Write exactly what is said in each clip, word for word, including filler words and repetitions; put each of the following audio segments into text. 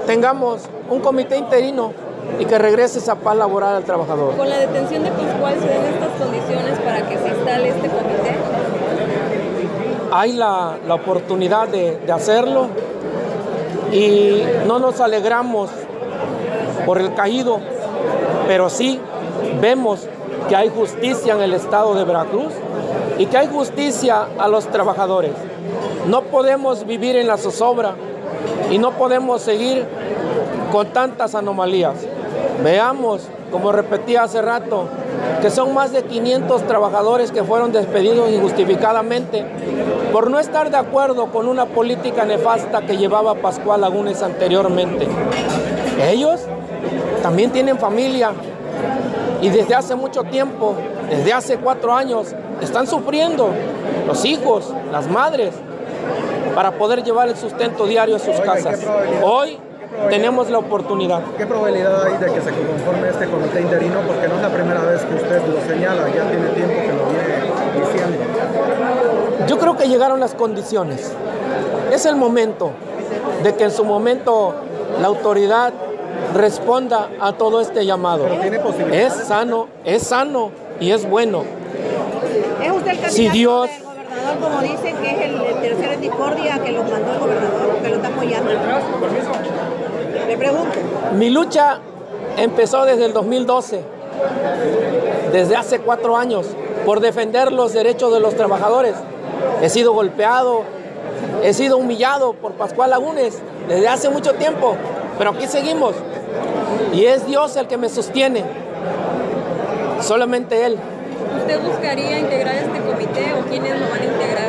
tengamos un comité interino y que regrese esa paz laboral al trabajador. Con la detención de Pascual, ¿se dan estas condiciones para que se instale este comité? Hay la, la oportunidad de, de hacerlo y no nos alegramos por el caído, pero sí vemos que hay justicia en el estado de Veracruz y que hay justicia a los trabajadores. No podemos vivir en la zozobra y no podemos seguir con tantas anomalías. Veamos, como repetí hace rato, que son más de quinientos trabajadores que fueron despedidos injustificadamente por no estar de acuerdo con una política nefasta que llevaba Pascual Lagunes anteriormente. Ellos también tienen familia y desde hace mucho tiempo, desde hace cuatro años, están sufriendo los hijos, las madres, para poder llevar el sustento diario a sus Oiga, casas. Hoy tenemos la oportunidad. ¿Qué probabilidad hay de que se conforme este comité interino? Porque no es la primera vez que usted lo señala, ya tiene tiempo que lo viene diciendo. Yo creo que llegaron las condiciones. Es el momento de que en su momento la autoridad responda a todo este llamado. Pero tiene posibilidades. Es sano, es sano y es bueno. ¿Es usted el candidato Si Dios... del gobernador, como dicen, que es el, el tercero en discordia que lo mandó el gobernador, que lo está apoyando? Le pregunto. Mi lucha empezó desde el dos mil doce, desde hace cuatro años, por defender los derechos de los trabajadores. He sido golpeado, he sido humillado por Pascual Lagunes desde hace mucho tiempo, pero aquí seguimos. Y es Dios el que me sostiene, solamente Él. ¿Usted buscaría integrar este comité o quiénes lo van a integrar?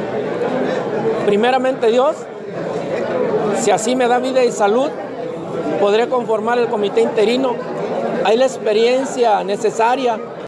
Primeramente Dios, si así me da vida y salud, podré conformar el comité interino. Hay la experiencia necesaria